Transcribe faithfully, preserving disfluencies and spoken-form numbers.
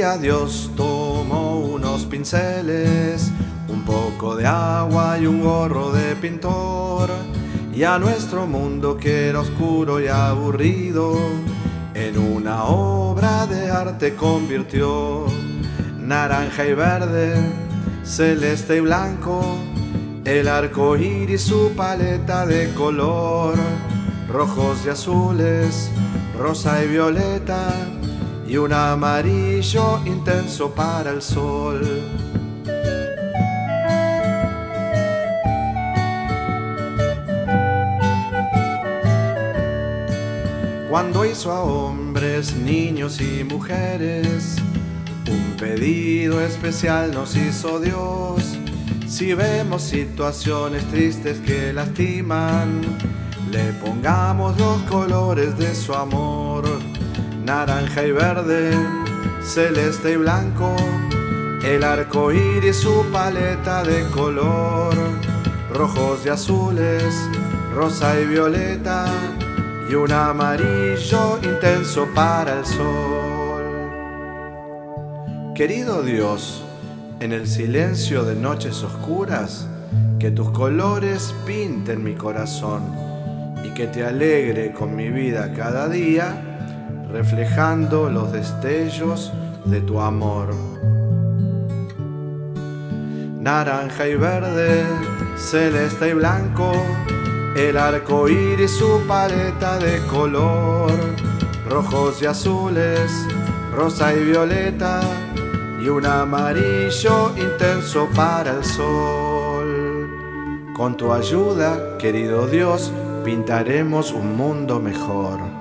día Dios tomó unos pinceles, un poco de agua y un gorro de pintor, y a nuestro mundo que era oscuro y aburrido en una obra de arte convirtió. Naranja y verde, celeste y blanco, el arco iris, su paleta de color, rojos y azules, rosa y violeta, y un amarillo intenso para el sol. Cuando hizo a hombres, niños y mujeres, un pedido especial nos hizo Dios. Si vemos situaciones tristes que lastiman, le pongamos los colores de su amor. Naranja y verde, celeste y blanco, el arco iris, su paleta de color, rojos y azules, rosa y violeta, y un amarillo intenso para el sol. Querido Dios, en el silencio de noches oscuras, que tus colores pinten mi corazón y que te alegre con mi vida cada día, reflejando los destellos de tu amor. Naranja y verde, celeste y blanco, el arco iris, su paleta de color, rojos y azules, rosa y violeta, y un amarillo intenso para el sol. Con tu ayuda, querido Dios, pintaremos un mundo mejor.